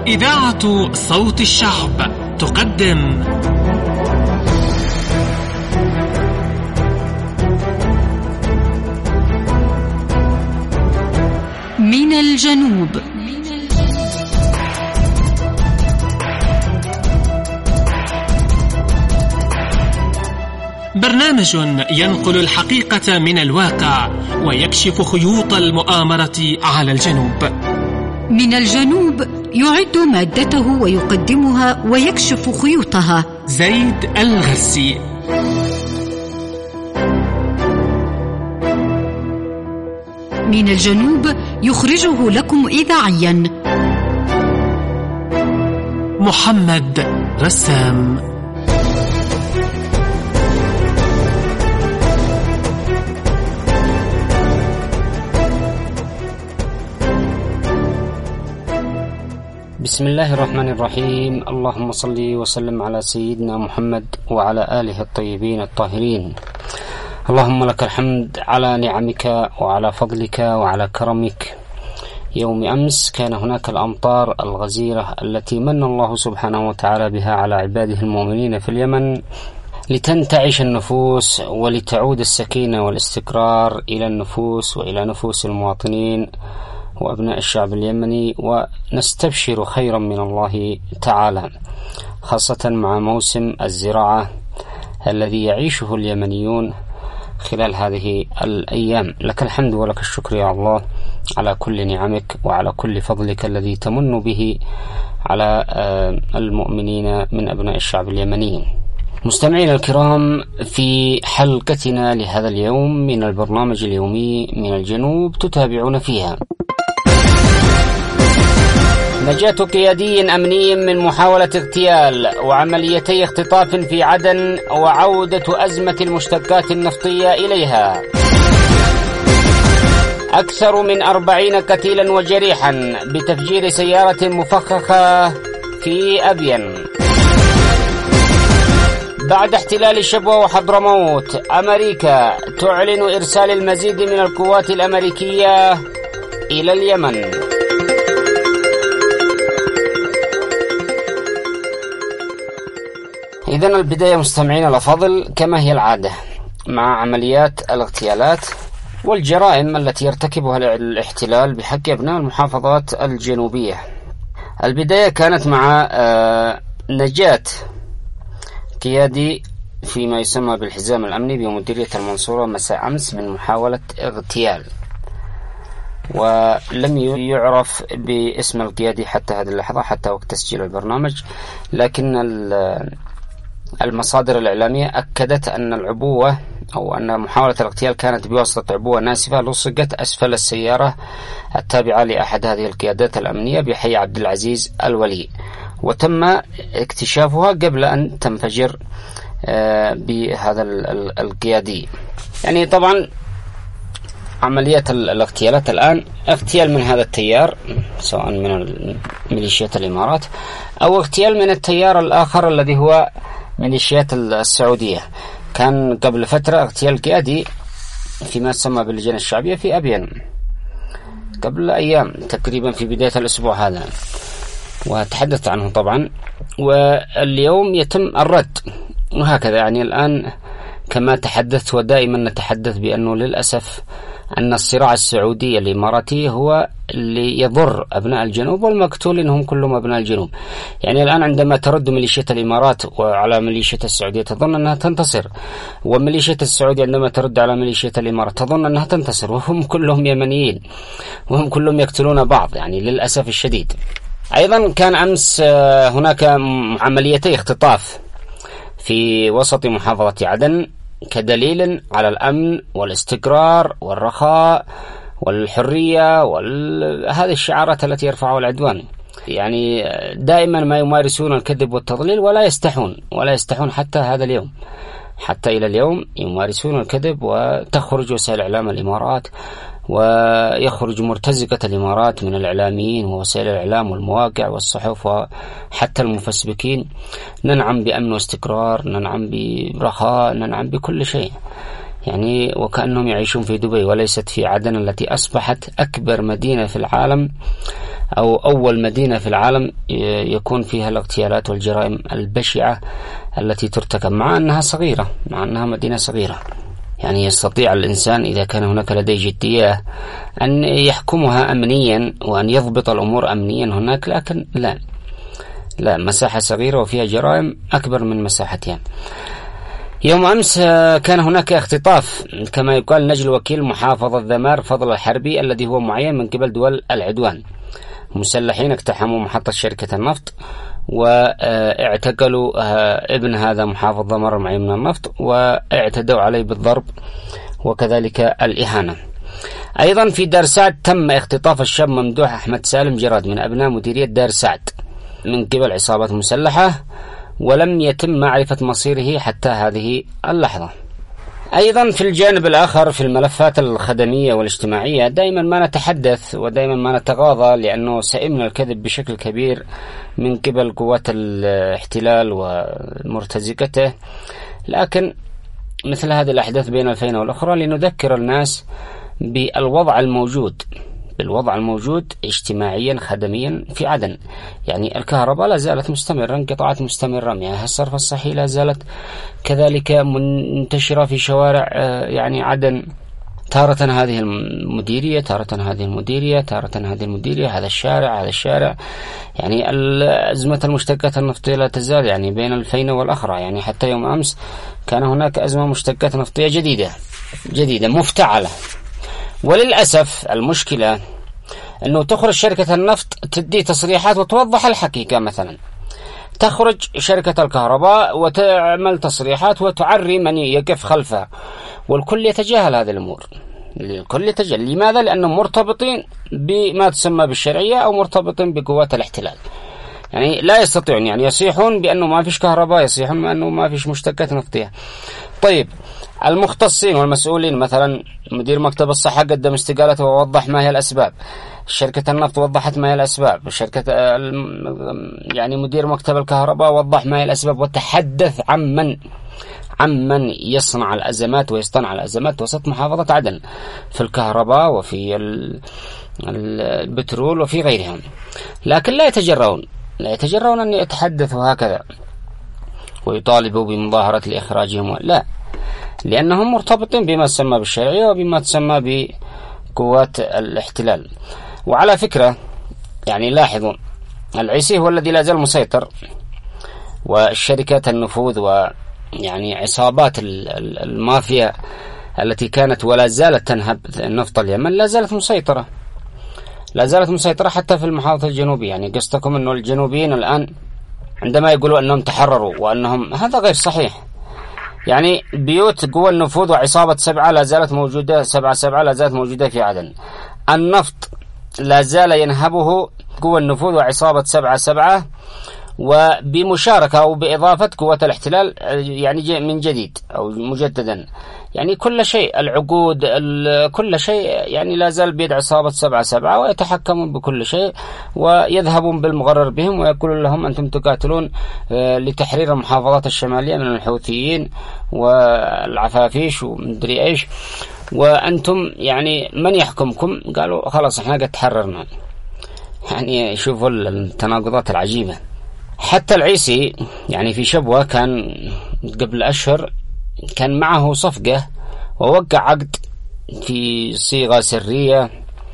إذاعة صوت الشعب تقدم من الجنوب. برنامج ينقل الحقيقة من الواقع ويكشف خيوط المؤامرة على الجنوب. من الجنوب يعد مادته ويقدمها ويكشف خيوطها زيد الغرسي. من الجنوب يخرجه لكم إذاعيا محمد رسام. بسم الله الرحمن الرحيم. اللهم صل وسلم على سيدنا محمد وعلى آله الطيبين الطاهرين. اللهم لك الحمد على نعمك وعلى فضلك وعلى كرمك. يوم أمس كان هناك الأمطار الغزيرة التي من الله سبحانه وتعالى بها على عباده المؤمنين في اليمن لتنتعش النفوس ولتعود السكينة والاستقرار إلى النفوس وإلى نفوس المواطنين وأبناء الشعب اليمني، ونستبشر خيرا من الله تعالى، خاصة مع موسم الزراعة الذي يعيشه اليمنيون خلال هذه الأيام. لك الحمد ولك الشكر يا الله على كل نعمك وعلى كل فضلك الذي تمن به على المؤمنين من أبناء الشعب اليمني. مستمعينا الكرام، في حلقتنا لهذا اليوم من البرنامج اليومي من الجنوب تتابعون فيها نجاة قيادي أمني من محاولة اغتيال وعمليتي اختطاف في عدن وعودة أزمة المشتقات النفطية إليها. أكثر من 40 قتيلا وجريحا بتفجير سيارة مفخخة في أبين. بعد احتلال الشبوة وحضرموت، أمريكا تعلن إرسال المزيد من القوات الأمريكية إلى اليمن. إذن البداية مستمعين الأفاضل كما هي العادة مع عمليات الاغتيالات والجرائم التي يرتكبها الاحتلال بحق أبناء المحافظات الجنوبية. البداية كانت مع نجاة قيادي فيما يسمى بالحزام الأمني بمديرية المنصورة مساء أمس من محاولة اغتيال، ولم يعرف باسم القيادي حتى هذه اللحظة حتى وقت تسجيل البرنامج، لكن المصادر الإعلامية أكدت أن العبوة أو أن محاولة الاغتيال كانت بواسطة عبوة ناسفة لصقت أسفل السيارة التابعة لأحد هذه القيادات الأمنية بحي عبد العزيز الولي، وتم اكتشافها قبل أن تنفجر بهذا القيادي. يعني طبعا عملية الاغتيالات الآن اغتيال من هذا التيار سواء من ميليشيات الإمارات أو اغتيال من التيار الآخر الذي هو ميليشيات السعودية. كان قبل فترة اغتيال قيادي فيما يسمى باللجنة الشعبية في أبين قبل أيام تقريبا في بداية الأسبوع هذا، وتحدثت عنه طبعا، واليوم يتم الرد وهكذا. يعني الآن كما تحدثت ودائما نتحدث بأنه للأسف أن الصراع السعودي الإماراتي هو اللي يضر أبناء الجنوب، والمقتولين هم كلهم أبناء الجنوب. يعني الآن عندما ترد ميليشيات الإمارات وعلى ميليشيات السعودية تظن أنها تنتصر، وميليشيات السعودية عندما ترد على ميليشيات الإمارات تظن أنها تنتصر، وهم كلهم يمنيين وهم كلهم يقتلون بعض، يعني للأسف الشديد. أيضا كان أمس هناك عمليتي اختطاف في وسط محافظة عدن كدليل على الأمن والاستقرار والرخاء والحرية هذه الشعارات التي يرفعها العدوان. يعني دائما ما يمارسون الكذب والتضليل ولا يستحون حتى هذا اليوم، حتى إلى اليوم يمارسون الكذب، وتخرج وسائل إعلام الإمارات ويخرج مرتزقة الإمارات من الإعلاميين ووسائل الإعلام والمواقع والصحف وحتى المفسبكين: ننعم بأمن واستقرار، ننعم برخاء، ننعم بكل شيء. يعني وكأنهم يعيشون في دبي وليست في عدن التي أصبحت أكبر مدينة في العالم أو أول مدينة في العالم يكون فيها الاغتيالات والجرائم البشعة التي ترتكب، مع أنها صغيرة، مع أنها مدينة صغيرة. يعني يستطيع الإنسان إذا كان هناك لديه جدية أن يحكمها أمنيا وأن يضبط الأمور أمنيا هناك، لكن لا، مساحة صغيرة وفيها جرائم أكبر من مساحتها. يوم أمس كان هناك اختطاف كما يقال نجل وكيل محافظة ذمار فضل الحربي الذي هو معين من قبل دول العدوان. مسلحين اقتحموا محطة شركة النفط واعتقلوا ابن هذا محافظ ذمار المعين من النفط، واعتدوا عليه بالضرب وكذلك الإهانة. أيضا في دار سعد تم اختطاف الشاب ممدوح أحمد سالم جراد من أبناء مديرية دار سعد من قبل عصابات مسلحة، ولم يتم معرفة مصيره حتى هذه اللحظة. أيضا في الجانب الآخر في الملفات الخدمية والاجتماعية دائما ما نتحدث ودائما ما نتغاضى، لأنه سئمنا الكذب بشكل كبير من قبل قوات الاحتلال ومرتزقته، لكن مثل هذه الأحداث بين الفينة والأخرى لنذكر الناس بالوضع الموجود اجتماعيا خدميا في عدن. يعني الكهرباء لا زالت مستمرة، انقطاعات مستمرة، مياه الصرف الصحي لا زالت كذلك منتشرة في شوارع يعني عدن، تارة هذه المديرية، تارة هذه المديرية، تارة هذه المديرية، هذا الشارع. يعني أزمة المشتقات النفطية لا تزال يعني بين الفينة والأخرى. يعني حتى يوم أمس كان هناك أزمة مشتقات نفطية جديدة مفتعلة. وللأسف المشكلة أنه تخرج شركة النفط تدي تصريحات وتوضح الحقيقة. مثلا تخرج شركة الكهرباء وتعمل تصريحات وتعري من يقف خلفها، والكل يتجاهل هذه الأمور. لماذا؟ لأنهم مرتبطين بما تسمى بالشرعية أو مرتبطين بقوات الاحتلال. يعني لا يستطيعون، يعني يصيحون بأنه ما فيش كهرباء، يصيحون بأنه ما فيش مشتقات نفطية. طيب المختصين والمسؤولين، مثلا مدير مكتب الصحة قدم استقالته ووضح ما هي الأسباب، شركة النفط وضحت ما هي الأسباب، يعني مدير مكتب الكهرباء وضح ما هي الأسباب، وتحدث عمن يصنع الأزمات ويصطنع الأزمات وسط محافظة عدن في الكهرباء وفي البترول وفي غيرهم. لكن لا يتجرؤون أن يتحدثوا هكذا ويطالبوا بمظاهرة لإخراجهم، لا، لأنهم مرتبطين بما تسمى بالشرعية وبما تسمى بقوات الاحتلال. وعلى فكرة يعني لاحظوا، العيسي هو الذي لا زال مسيطر، والشركات النفوذ ويعني عصابات المافيا التي كانت ولا زالت تنهب نفط اليمن لا زالت مسيطرة حتى في المحافظة الجنوبية. يعني قصدكم أنه الجنوبيين الآن عندما يقولوا أنهم تحرروا وأنهم، هذا غير صحيح. يعني بيوت قوى النفوذ وعصابة 7 لا زالت موجودة، 7 لا زالت موجودة في عدن. النفط لا زال ينهبه قوى النفوذ وعصابة 7 وبمشاركة أو بإضافة قوة الاحتلال يعني من جديد أو مجددا. يعني كل شيء، العقود، كل شيء يعني لا زال بيد عصابة 7 ويتحكمون بكل شيء، ويذهبون بالمغرر بهم ويقولون لهم أنتم تقاتلون لتحرير المحافظات الشمالية من الحوثيين والعفافيش ومدري إيش، وأنتم يعني من يحكمكم؟ قالوا خلاص احنا قد تحررنا. يعني شوفوا التناقضات العجيبة. حتى العيسي يعني في شبوة كان قبل أشهر كان معه صفقة ووقع عقد في صيغة سرية،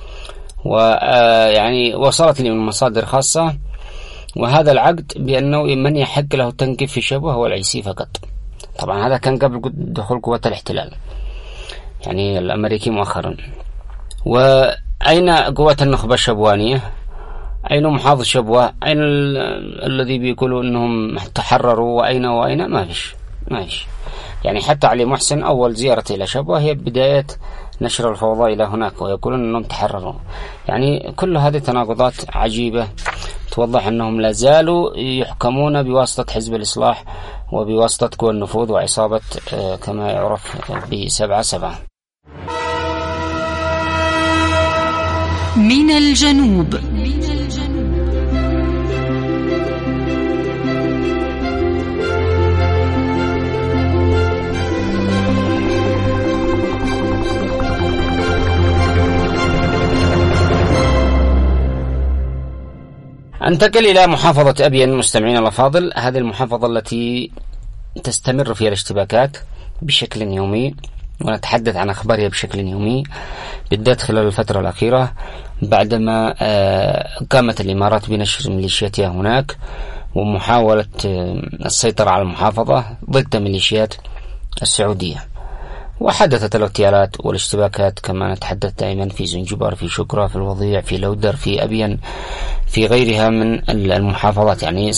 ويعني وصلت لي من مصادر خاصة، وهذا العقد بأنه من يحق له التنقيب في شبوة هو العيسي فقط. طبعا هذا كان قبل دخول قوات الاحتلال يعني الأمريكي مؤخرا. وأين قوات النخبة الشبوانية؟ أين محافظ شبوة؟ أين الذي بيقولوا أنهم تحرروا؟ وأين ما فيش. يعني حتى علي محسن أول زيارة إلى شبوة هي بداية نشر الفوضى إلى هناك ويقولون أنهم تحرروا. يعني كل هذه تناقضات عجيبة توضح أنهم لا زالوا يحكمون بواسطة حزب الإصلاح وبواسطة قوى النفوذ وعصابة كما يعرف ب7. من الجنوب. انتقل إلى محافظة أبين مستمعين الأفاضل. هذه المحافظة التي تستمر فيها الاشتباكات بشكل يومي، ونتحدث عن أخبارها بشكل يومي، بالذات خلال الفترة الأخيرة بعدما قامت الإمارات بنشر ميليشياتها هناك ومحاولة السيطرة على المحافظة ضد ميليشيات السعودية. وحدثت الاغتيالات والاشتباكات كما نتحدث دائما في زنجبار، في شكرة، في الوضيع، في لودر، في أبين، في غيرها من المحافظات. يعني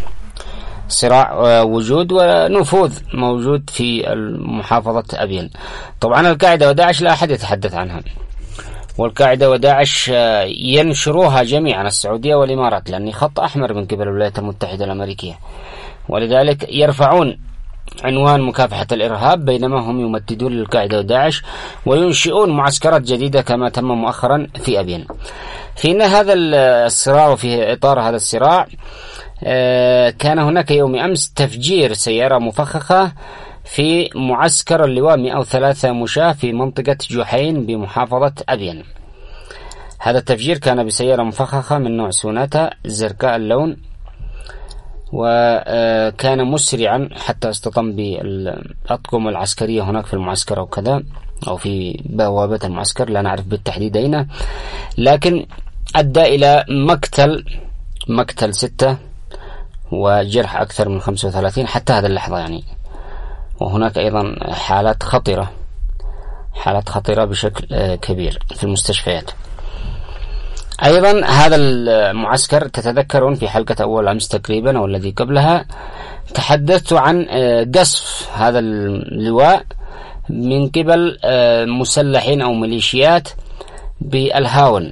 صراع وجود ونفوذ موجود في محافظة أبين. طبعا القاعدة وداعش لا أحد يتحدث عنها، والقاعدة وداعش ينشروها جميعا السعودية والإمارات، لأنه خط أحمر من قبل الولايات المتحدة الأمريكية، ولذلك يرفعون عنوان مكافحة الإرهاب بينما هم يمددون للقاعدة وداعش وينشئون معسكرات جديدة كما تم مؤخرا في أبين. في هذا الصراع وفي إطار هذا الصراع كان هناك يوم أمس تفجير سيارة مفخخة في معسكر اللواء 103 مشاة في منطقة جحين بمحافظة أبين. هذا التفجير كان بسيارة مفخخة من نوع سوناتا زرقاء اللون، وكان مسرعا حتى استطم بالأطقم العسكرية هناك في المعسكر أو كذا، أو في بوابة المعسكر لا نعرف بالتحديد أين، لكن أدى إلى مقتل 6 وجرح أكثر من 35 حتى هذه اللحظة يعني. وهناك أيضا حالات خطيرة بشكل كبير في المستشفيات. أيضا هذا المعسكر تتذكرون في حلقة أول أمس تقريبا أو الذي قبلها تحدثت عن قصف هذا اللواء من قبل مسلحين أو ميليشيات بالهاون.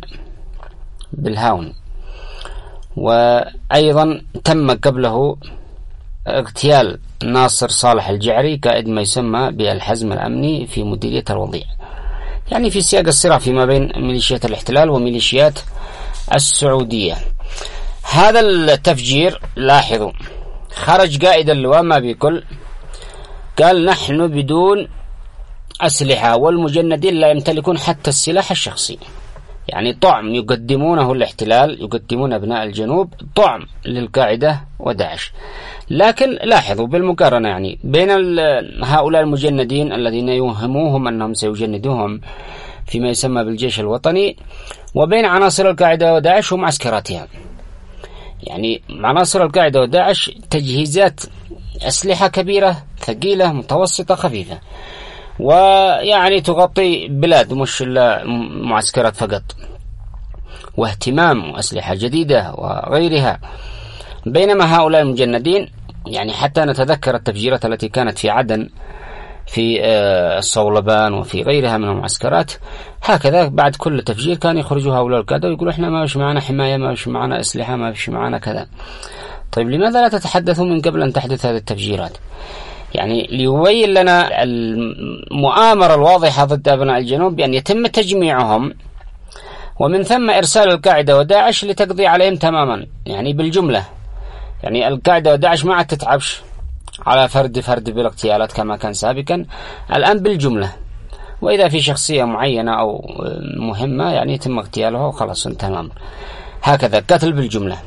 وأيضا تم قبله اغتيال ناصر صالح الجعري قائد ما يسمى بالحزم الأمني في مديرية الوضيع، يعني في سياق الصراع فيما بين ميليشيات الاحتلال وميليشيات السعودية. هذا التفجير لاحظوا خرج قائد اللواء ما بكل قال نحن بدون أسلحة والمجندين لا يمتلكون حتى السلاح الشخصي، يعني طعم يقدمونه الاحتلال، يقدمون أبناء الجنوب طعم للقاعدة وداعش. لكن لاحظوا بالمقارنة يعني بين هؤلاء المجندين الذين يوهموهم أنهم سيجندوهم فيما يسمى بالجيش الوطني وبين عناصر القاعدة وداعش ومعسكراتها. يعني عناصر القاعدة وداعش تجهيزات أسلحة كبيرة ثقيلة متوسطة خفيفة، ويعني تغطي بلاد مش معسكرات فقط، واهتمام وأسلحة جديدة وغيرها. بينما هؤلاء المجندين يعني حتى نتذكر التفجيرات التي كانت في عدن في الصولبان وفي غيرها من المعسكرات، هكذا بعد كل تفجير كان يخرجوا هؤلاء القادة ويقولوا احنا ما فيش معنا حماية، ما فيش معنا أسلحة، ما فيش معنا كذا. طيب لماذا لا تتحدثوا من قبل أن تحدث هذه التفجيرات؟ يعني ليبين لنا المؤامرة الواضحة ضد أبناء الجنوب بأن يتم تجميعهم ومن ثم إرسال القاعدة وداعش لتقضي عليهم تماما، يعني بالجملة. يعني القاعدة وداعش ما عاد تتعبش على فرد بالاغتيالات كما كان سابقا، الآن بالجملة، وإذا في شخصية معينة أو مهمة يعني يتم اغتيالها وخلاص انتهى الأمر. هكذا قتل بالجملة.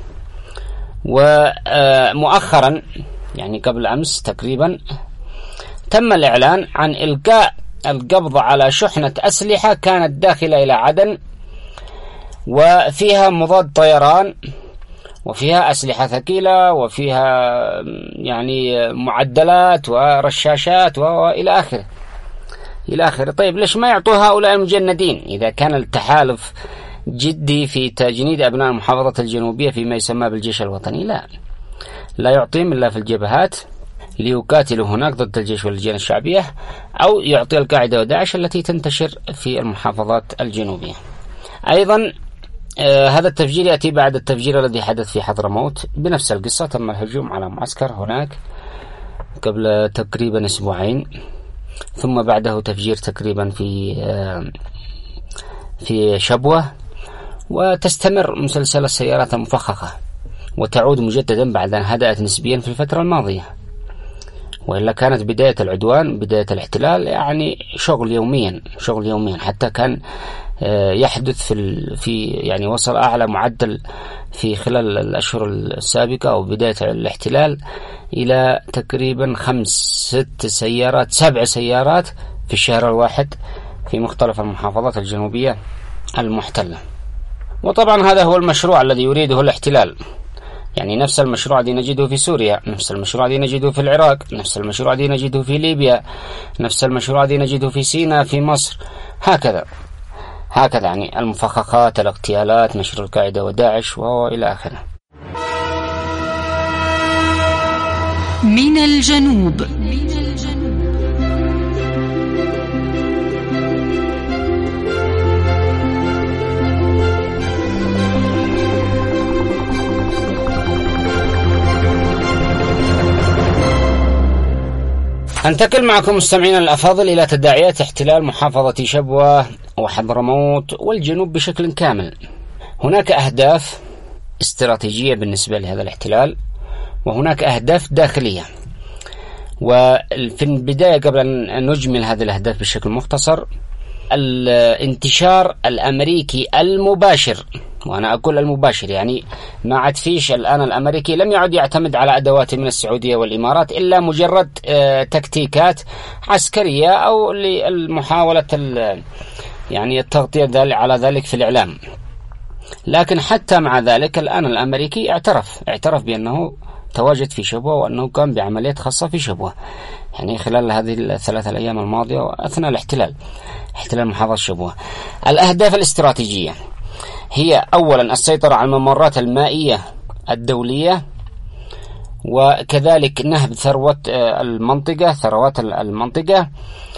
ومؤخرا يعني قبل أمس تقريبا تم الإعلان عن إلقاء القبض على شحنة أسلحة كانت داخلة إلى عدن وفيها مضاد طيران وفيها أسلحة ثقيلة وفيها يعني معدلات ورشاشات وإلى آخره إلى آخره. طيب ليش ما يعطوا هؤلاء المجندين إذا كان التحالف جدي في تجنيد أبناء المحافظة الجنوبية فيما يسمى بالجيش الوطني؟ لا يعطيهم إلا في الجبهات ليقاتلوا هناك ضد الجيش واللجان الشعبية، أو يعطي القاعدة وداعش التي تنتشر في المحافظات الجنوبية. أيضا هذا التفجير يأتي بعد التفجير الذي حدث في حضرموت بنفس القصة، تم الهجوم على معسكر هناك قبل تقريبا أسبوعين، ثم بعده تفجير تقريبا في شبوة، وتستمر مسلسل السيارات المفخخة وتعود مجددا بعد أن هدأت نسبيا في الفترة الماضية. وإلا كانت بداية العدوان، بداية الاحتلال يعني شغل يوميا، حتى كان يحدث في يعني وصل أعلى معدل في خلال الأشهر السابقة أو بداية الاحتلال إلى تقريبا 5-6 سيارات 7 سيارات في الشهر الواحد في مختلف المحافظات الجنوبية المحتلة. وطبعا هذا هو المشروع الذي يريده الاحتلال، يعني نفس المشروع الذي نجده في سوريا، نفس المشروع الذي نجده في العراق، نفس المشروع الذي نجده في ليبيا، نفس المشروع الذي نجده في سيناء في مصر، هكذا يعني المفخخات، الاغتيالات، نشر القاعدة وداعش وإلى آخره. من الجنوب. أنتقل معكم مستمعينا الأفاضل إلى تداعيات احتلال محافظة شبوة وحضرموت والجنوب بشكل كامل. هناك أهداف استراتيجية بالنسبة لهذا الاحتلال، وهناك أهداف داخلية. وفي البداية قبل أن نجمل هذه الأهداف بشكل مختصر، الانتشار الأمريكي المباشر، وأنا أقول المباشر يعني ما عاد فيش الآن الأمريكي لم يعد يعتمد على أدوات من السعودية والإمارات إلا مجرد تكتيكات عسكرية أو للمحاولة يعني التغطية على ذلك في الإعلام. لكن حتى مع ذلك الآن الأمريكي اعترف بأنه تواجد في شبوة وأنه قام بعمليات خاصة في شبوة، يعني خلال هذه ال3 أيام الماضية وأثناء احتلال محافظة شبوة. الأهداف الاستراتيجية هي أولا السيطرة على الممرات المائية الدولية، وكذلك نهب ثروات المنطقة،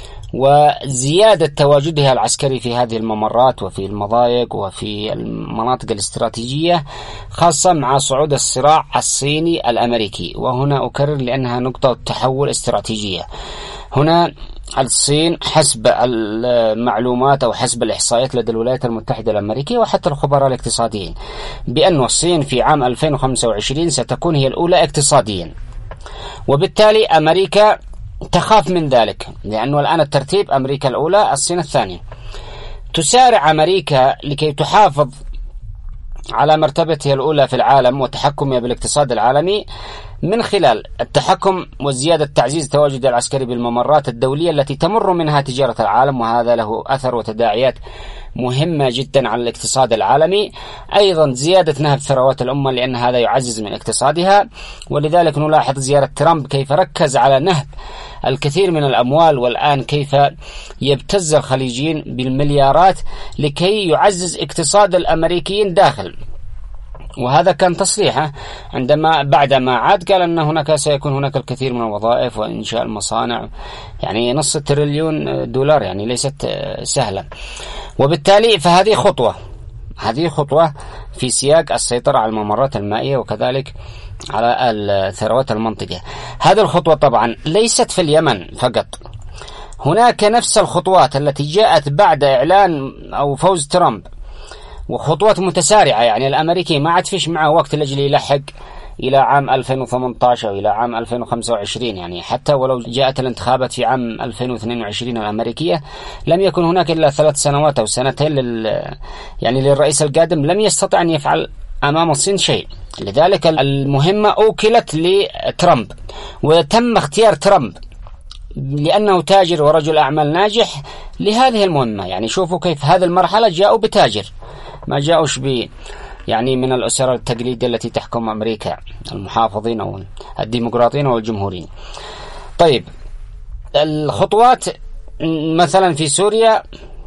وزيادة تواجدها العسكري في هذه الممرات وفي المضايق وفي المناطق الاستراتيجية، خاصة مع صعود الصراع الصيني الأمريكي. وهنا أكرر لأنها نقطة تحول استراتيجية. هنا الصين حسب المعلومات أو حسب الإحصائيات لدى الولايات المتحدة الأمريكية وحتى الخبراء الاقتصاديين بأن الصين في عام 2025 ستكون هي الأولى اقتصاديا، وبالتالي أمريكا تخاف من ذلك، لأنه الآن الترتيب أمريكا الأولى الصين الثانية. تسارع أمريكا لكي تحافظ على مرتبتها الأولى في العالم وتحكمها بالاقتصاد العالمي من خلال التحكم وزيادة تعزيز تواجد العسكري بالممرات الدولية التي تمر منها تجارة العالم، وهذا له أثر وتداعيات مهمة جدا على الاقتصاد العالمي. أيضا زيادة نهب ثروات الأمة لأن هذا يعزز من اقتصادها، ولذلك نلاحظ زيارة ترامب كيف ركز على نهب الكثير من الأموال، والآن كيف يبتز الخليجيين بالمليارات لكي يعزز اقتصاد الأمريكيين داخل. وهذا كان تصريحه بعدما عاد قال أن هناك سيكون هناك الكثير من الوظائف وإنشاء المصانع، يعني $5 تريليون، يعني ليست سهلة. وبالتالي فهذه خطوة في سياق السيطرة على الممرات المائية وكذلك على ثروات المنطقة. هذه الخطوة طبعا ليست في اليمن فقط، هناك نفس الخطوات التي جاءت بعد إعلان أو فوز ترامب، وخطوات متسارعة. يعني الأمريكي ما عاد فيش معه وقت لأجل يلحق إلى عام 2018 أو إلى عام 2025. يعني حتى ولو جاءت الانتخابات في عام 2022 الأمريكية لم يكن هناك إلا 3 سنوات أو سنتين يعني للرئيس القادم، لم يستطع أن يفعل أمام الصين شيء. لذلك المهمة أوكلت لترامب، وتم اختيار ترامب لأنه تاجر ورجل أعمال ناجح لهذه المهمة. يعني شوفوا كيف هذه المرحلة جاءوا بتاجر، ما جاءوش يعني من الأسر التقليدية التي تحكم أمريكا، المحافظين أو الديمقراطيين أو الجمهوريين. طيب الخطوات مثلا في سوريا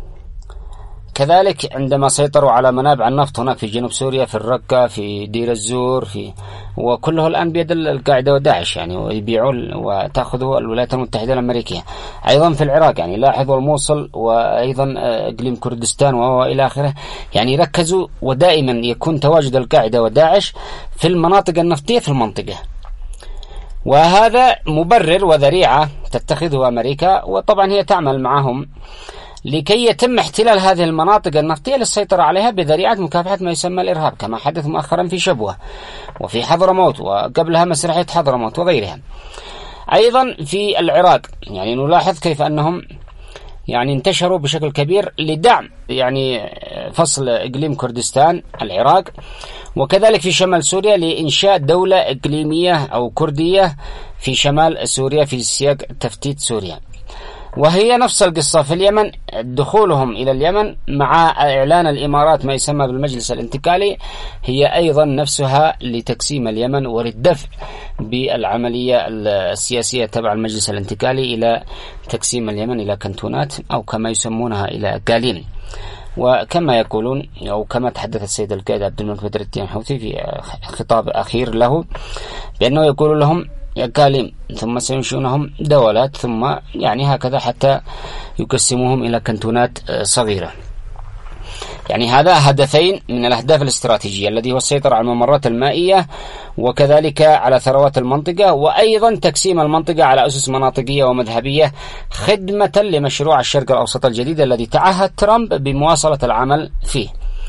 كذلك، عندما سيطروا على منابع النفط هناك في جنوب سوريا، في الرقة، في دير الزور، وكله الآن بيد القاعدة وداعش، يعني ويبيعوا وتأخذوا الولايات المتحدة الأمريكية. أيضا في العراق يعني لاحظوا الموصل وأيضا إقليم كردستان وإلى آخره، يعني ركزوا ودائما يكون تواجد القاعدة وداعش في المناطق النفطية في المنطقة، وهذا مبرر وذريعة تتخذه أمريكا، وطبعا هي تعمل معهم لكي يتم احتلال هذه المناطق النفطية للسيطرة عليها بذريعة مكافحة ما يسمى الإرهاب، كما حدث مؤخرا في شبوة وفي حضرموت وقبلها مسرحية حضرموت وغيرها. أيضا في العراق يعني نلاحظ كيف أنهم يعني انتشروا بشكل كبير لدعم يعني فصل إقليم كردستان العراق، وكذلك في شمال سوريا لإنشاء دولة إقليمية أو كردية في شمال سوريا في سياق تفتيت سوريا. وهي نفس القصة في اليمن، دخولهم إلى اليمن مع إعلان الإمارات ما يسمى بالمجلس الانتقالي هي أيضا نفسها لتقسيم اليمن والدفع بالعملية السياسية تبع المجلس الانتقالي إلى تقسيم اليمن إلى كنتونات أو كما يسمونها إلى أقاليم. وكما يقولون أو كما تحدث السيد القائد عبد الملك بدر الدين الحوثي في خطاب أخير له بأنه يقول لهم أقاليم ثم سينشئونهم دولات ثم يعني هكذا حتى يقسموهم إلى كنتونات صغيرة. يعني هذا هدفين من الأهداف الاستراتيجية الذي هو السيطرة على الممرات المائية وكذلك على ثروات المنطقة، وأيضا تقسيم المنطقة على أسس مناطقية ومذهبية خدمة لمشروع الشرق الأوسط الجديد الذي تعهد ترامب بمواصلة العمل فيه.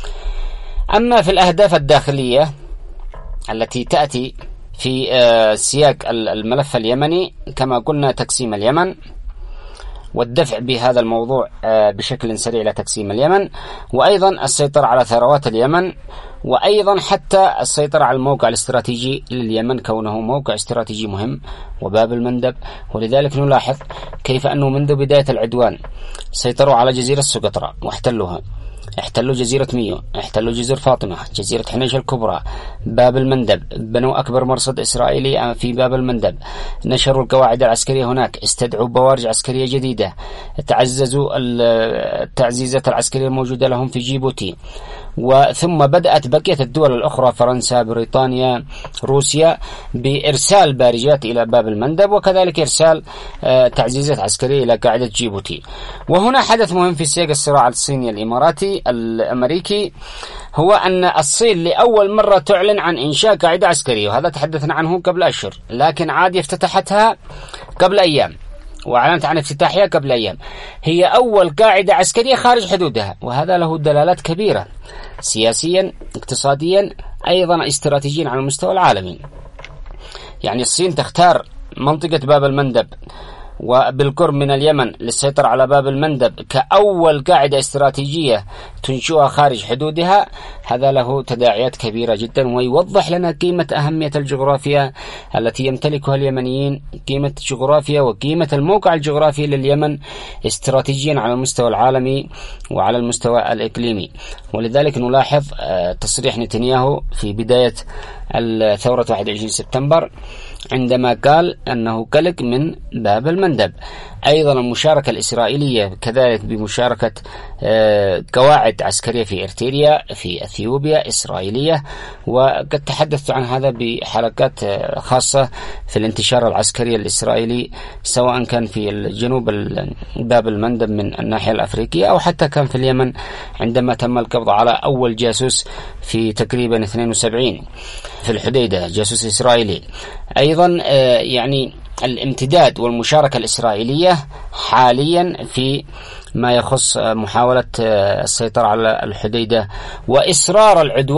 أما في الأهداف الداخلية التي تأتي في سياق الملف اليمني كما قلنا تقسيم اليمن والدفع بهذا الموضوع بشكل سريع إلى تقسيم اليمن، وأيضا السيطرة على ثروات اليمن، وأيضا حتى السيطرة على الموقع الاستراتيجي لليمن كونه موقع استراتيجي مهم وباب المندب. ولذلك نلاحظ كيف أنه منذ بداية العدوان سيطروا على جزيرة سقطرى واحتلوها، احتلوا جزيرة ميو، احتلوا جزر فاطمة، جزيرة حنيش الكبرى، باب المندب، بنوا أكبر مرصد إسرائيلي في باب المندب، نشروا القواعد العسكرية هناك، استدعوا بوارج عسكرية جديدة، تعززوا التعزيزات العسكرية الموجودة لهم في جيبوتي. وثم بدأت بقية الدول الأخرى فرنسا، بريطانيا، روسيا بإرسال بارجات إلى باب المندب وكذلك إرسال تعزيزات عسكرية إلى قاعدة جيبوتي. وهنا حدث مهم في سياق الصراع الصيني الإماراتي الأمريكي، هو أن الصين لأول مرة تعلن عن إنشاء قاعدة عسكرية، وهذا تحدثنا عنه قبل أشهر، لكن عاد افتتحتها قبل أيام وأعلنت عن افتتاحها قبل أيام. هي أول قاعدة عسكرية خارج حدودها، وهذا له دلالات كبيرة سياسيا اقتصاديا أيضا استراتيجيا على المستوى العالمي. يعني الصين تختار منطقة باب المندب وبالقرب من اليمن للسيطرة على باب المندب كأول قاعدة استراتيجية تنشئها خارج حدودها، هذا له تداعيات كبيرة جدا ويوضح لنا قيمة أهمية الجغرافيا التي يمتلكها اليمنيين، قيمة الجغرافيا وقيمة الموقع الجغرافي لليمن استراتيجيا على المستوى العالمي وعلى المستوى الإقليمي. ولذلك نلاحظ تصريح نتنياهو في بداية ثورة 21 سبتمبر عندما قال أنه قلق من باب المندب. أيضا المشاركة الإسرائيلية كذلك بمشاركة قواعد عسكرية في إريتريا، في أثيوبيا إسرائيلية، وقد تحدثت عن هذا بحلقات خاصة في الانتشار العسكري الإسرائيلي سواء كان في الجنوب باب المندب من الناحية الأفريقية أو حتى كان في اليمن عندما تم القبض على أول جاسوس في تقريبا 72 في الحديدة، جاسوس إسرائيلي. أيضا يعني الامتداد والمشاركة الإسرائيلية حاليا في ما يخص محاولة السيطرة على الحديدة وإصرار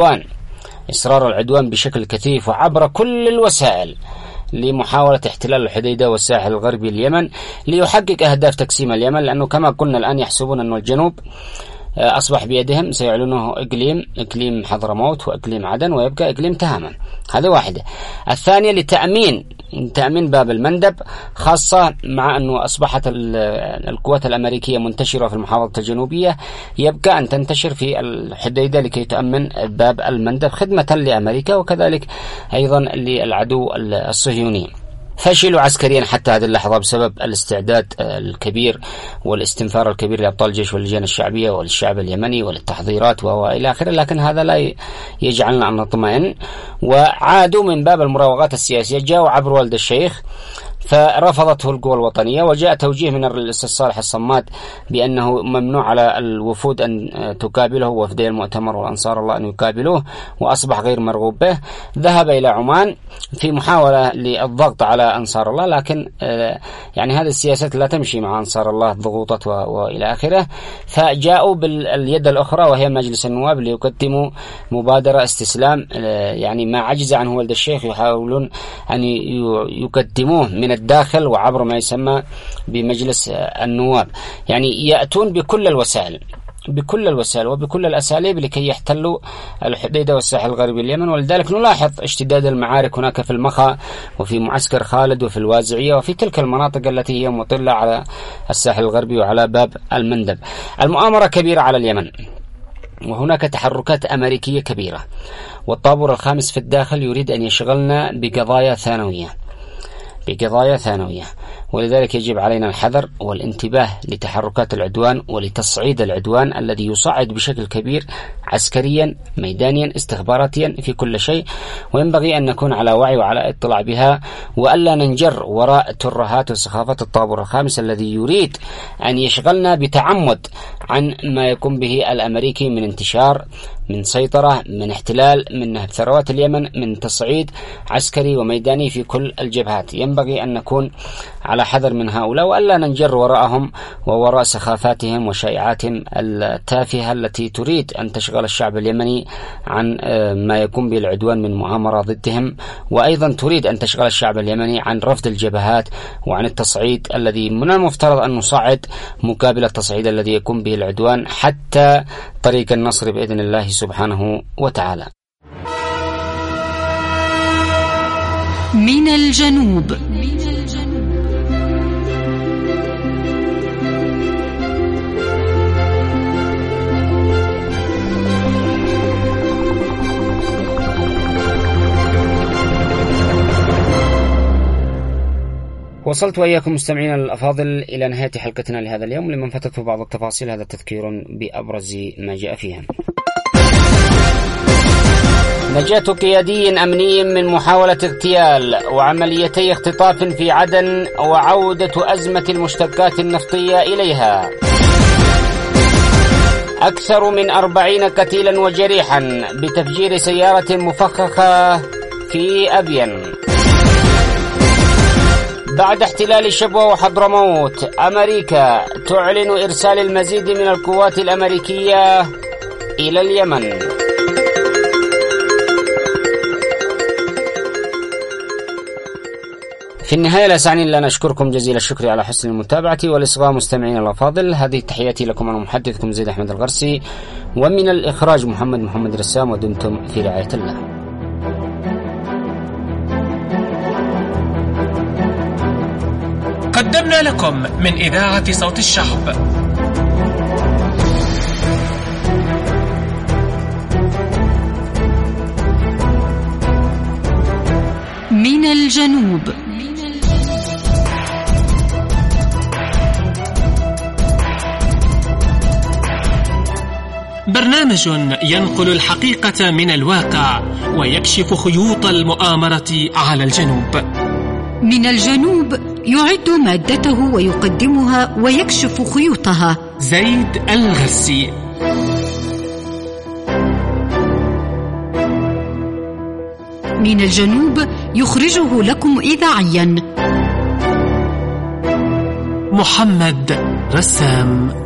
العدوان بشكل كثيف وعبر كل الوسائل لمحاولة احتلال الحديدة والساحل الغربي اليمن ليحقق أهداف تقسيم اليمن، لأنه كما قلنا الآن يحسبون أن الجنوب أصبح بيدهم، سيعلنه إقليم حضرموت وإقليم عدن ويبقى إقليم تهامن. هذه واحدة. الثانية لتأمين باب المندب، خاصة مع أنه أصبحت القوات الأمريكية منتشرة في المحافظة الجنوبية، يبقى أن تنتشر في الحديدة لكي تأمن باب المندب خدمة لأمريكا وكذلك أيضا للعدو الصهيوني. فشلوا عسكريا حتى هذه اللحظة بسبب الاستعداد الكبير والاستنفار الكبير لأبطال الجيش واللجان الشعبية وللشعب اليمني وللتحضيرات وإلى آخره، لكن هذا لا يجعلنا أن نطمئن. وعادوا من باب المراوغات السياسية، جاءوا عبر والد الشيخ فرفضته القوى الوطنية، وجاء توجيه من الأستاذ صالح الصماد بأنه ممنوع على الوفود أن تقابله، وفدي المؤتمر والأنصار الله أن يقابلوه، وأصبح غير مرغوب به. ذهب إلى عمان في محاولة للضغط على أنصار الله، لكن يعني هذه السياسات لا تمشي مع أنصار الله، ضغوطات وإلى آخره. فجاءوا باليد الأخرى وهي مجلس النواب ليقدموا مبادرة استسلام، يعني ما عجز عنه والد الشيخ يحاولون أن يقدموه من الداخل وعبر ما يسمى بمجلس النواب. يعني يأتون بكل الوسائل وبكل الأساليب لكي يحتلوا الحديدة والساحل الغربي اليمن. ولذلك نلاحظ اشتداد المعارك هناك في المخا وفي معسكر خالد وفي الوازعية وفي تلك المناطق التي هي مطلة على الساحل الغربي وعلى باب المندب. المؤامرة كبيرة على اليمن، وهناك تحركات أمريكية كبيرة، والطابور الخامس في الداخل يريد أن يشغلنا بقضايا ثانوية، ولذلك يجب علينا الحذر والانتباه لتحركات العدوان ولتصعيد العدوان الذي يصعد بشكل كبير عسكريا، ميدانيا، استخباراتيا، في كل شيء. وينبغي أن نكون على وعي وعلى اطلاع بها، وألا ننجر وراء ترهات وسخافة الطابور الخامس الذي يريد أن يشغلنا بتعمد عن ما يقوم به الأمريكي من انتشار، من سيطرة، من احتلال، من نهب ثروات اليمن، من تصعيد عسكري وميداني في كل الجبهات. ينبغي أن نكون على حذر من هؤلاء، وألا ننجر وراءهم ووراء سخافاتهم وشائعاتهم التافهة التي تريد أن تشغل الشعب اليمني عن ما يقوم به العدوان من مؤامرة ضدهم، وأيضا تريد أن تشغل الشعب اليمني عن رفض الجبهات وعن التصعيد الذي من المفترض أن نصعد مقابل التصعيد الذي يقوم به العدوان حتى طريق النصر بإذن الله سبحانه وتعالى. من الجنوب. وصلت وإياكم مستمعينا الأفاضل إلى نهاية حلقتنا لهذا اليوم. لمن فاتته بعض التفاصيل هذا تذكير بأبرز ما جاء فيها. نجاة قيادي أمني من محاولة اغتيال وعمليتي اختطاف في عدن، وعودة أزمة المشتقات النفطية إليها. أكثر من 40 قتيلا وجريحا بتفجير سيارة مفخخة في أبين. بعد احتلال الشبوة وحضرموت، أمريكا تعلن إرسال المزيد من القوات الأمريكية إلى اليمن. في النهاية لا يسعني إلا أن أشكركم جزيل الشكر على حسن المتابعة والإصغاء مستمعين الأفاضل. هذه تحياتي لكم، أنا محدثكم زيد أحمد الغرسي، ومن الإخراج محمد رسام، ودمتم في رعاية الله. قدمنا لكم من إذاعة صوت الشعب من الجنوب. برنامج ينقل الحقيقة من الواقع ويكشف خيوط المؤامرة على الجنوب. من الجنوب يعد مادته ويقدمها ويكشف خيوطها زيد الغرسي. من الجنوب يخرجه لكم إذاعيا محمد رسام.